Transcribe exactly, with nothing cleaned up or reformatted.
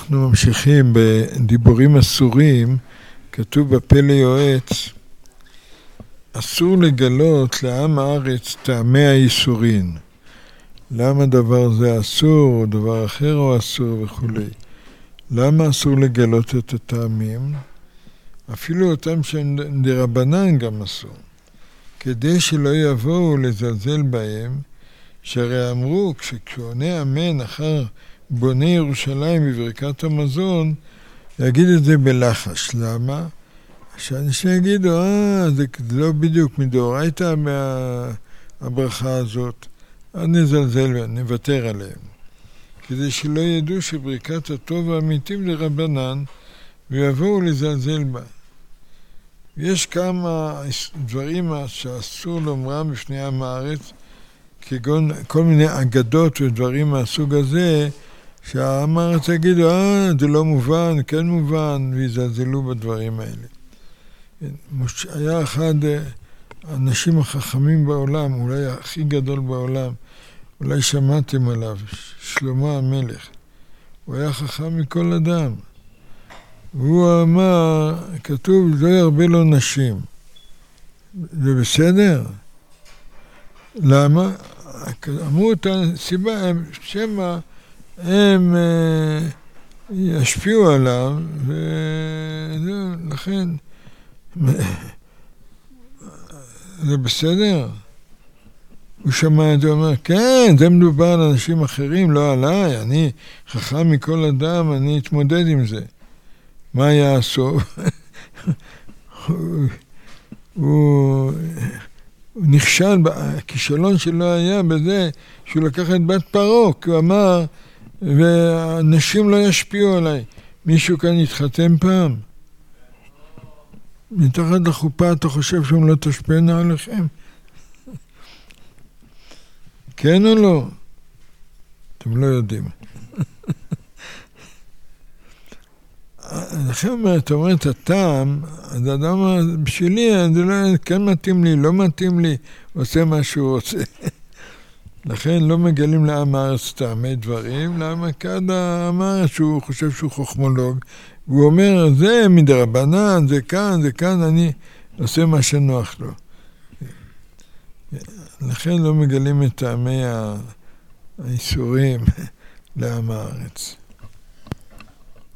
אנחנו ממשיכים בדיבורים אסורים, כתוב בפלא יועץ, אסור לגלות לעם הארץ טעמי האיסורין. למה דבר זה אסור, או דבר אחר או אסור וכו'. למה אסור לגלות את הטעמים? אפילו אותם שהם דרבנן גם אסור. כדי שלא יבואו לזלזל בהם, שהרי אמרו, כשעונה אמן אחר בוני ירושלים בברכת המזון, יגיד את זה בלחש. למה? שאנשים יגידו, אה, זה לא בדיוק מדאורייתא מהברכה הזאת. אז נזלזל ונוותר עליהם. כדי שלא ידעו שברכת הטוב והאמיתים לרבנן, ויבואו לזלזל בה. יש כמה דברים שאסור לומרם בפני עם הארץ, כגון כל מיני אגדות ודברים מהסוג הזה, שהעם הארץ יגידו, אה, זה לא מובן, כן מובן, ויזלזלו בדברים האלה. היה אחד האנשים החכמים בעולם, אולי הכי גדול בעולם, אולי שמעתם עליו, שלמה המלך. הוא היה חכם מכל אדם. והוא אמר, כתוב, לא ירבה לו נשים. זה בסדר? למה? אמרו את הסיבה, שמה הם אה, ישפיעו עליו, ולכן זה בסדר? הוא שמע את זה, הוא אומר, כן, זה מדובר על אנשים אחרים, לא עליי, אני חכם מכל אדם, אני אתמודד עם זה. מה היה הסוף? הוא, הוא, הוא נכשל, הכישלון שלו היה בזה שהוא לקח את בת פרעה, כי הוא אמר, ואנשים לא ישפיעו עליי. מישהו כאן יתחתן פעם? מתחת לחופה אתה חושב שהם לא תשפענה עליכם? כן או לא? אתם לא יודעים. לכן אומר, אתה אומר את הטעם, אז האדם אומר, בשבילי, זה לא, כן מתאים לי, לא מתאים לי, עושה מה שהוא רוצה. לכן לא מגלים לעם הארץ טעמי דברים, למה כאן העם הארץ שהוא חושב שהוא חוכמולוג, והוא אומר, זה מדרבנן, זה כאן, זה כאן, אני עושה מה שנוח לו. לכן לא מגלים את טעמי האיסורים לעם הארץ.